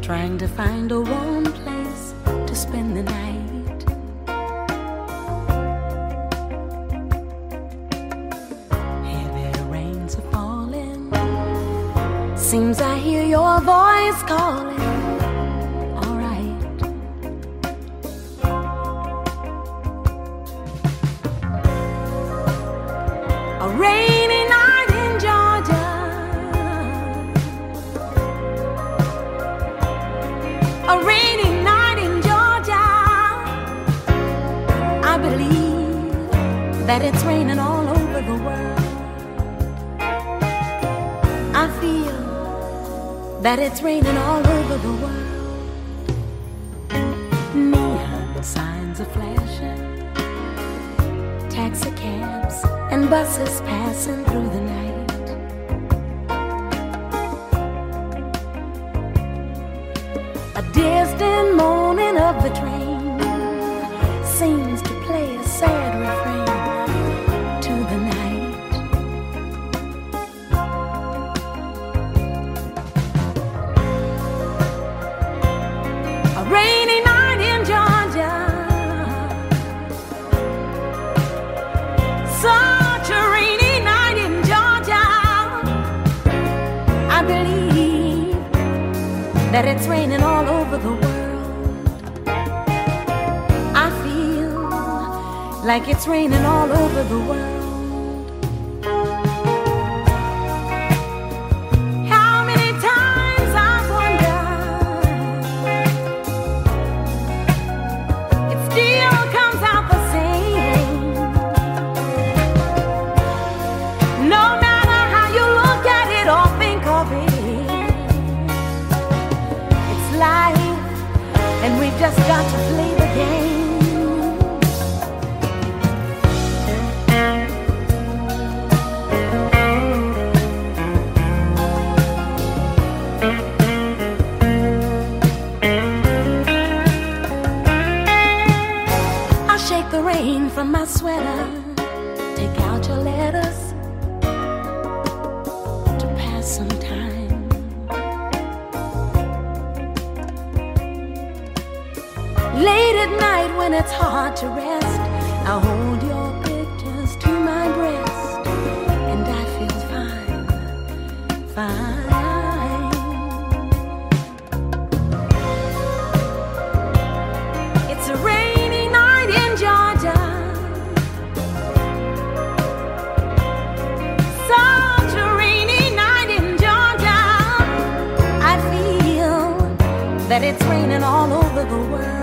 trying to find a warm place to spend the night. Heavy rains are falling, seems I hear your voice calling. All right, a rainy night in Georgia, a rainy night in Georgia. I believe that it's raining all over the world. I feel that it's raining all over the world. Neon signs are flashing, taxi cabs and buses passing through the night. A distant moaning of the train seems to play a sad refrain to the night. A rainy night in Georgia, such a rainy night in Georgia. I believe that it's raining all over the world. I feel like it's raining all over the world. How many times I've wondered, it still comes out the same. No matter how you look at it or think of it, it's life, and we've just got to play the game. I'll shake the rain from my sweater, take out your letters to pass some time. Late at night when it's hard to rest, I'll hold your pictures to my breast, and I feel fine, fine. It's a rainy night in Georgia, such a rainy night in Georgia. I feel that it's raining all over the world.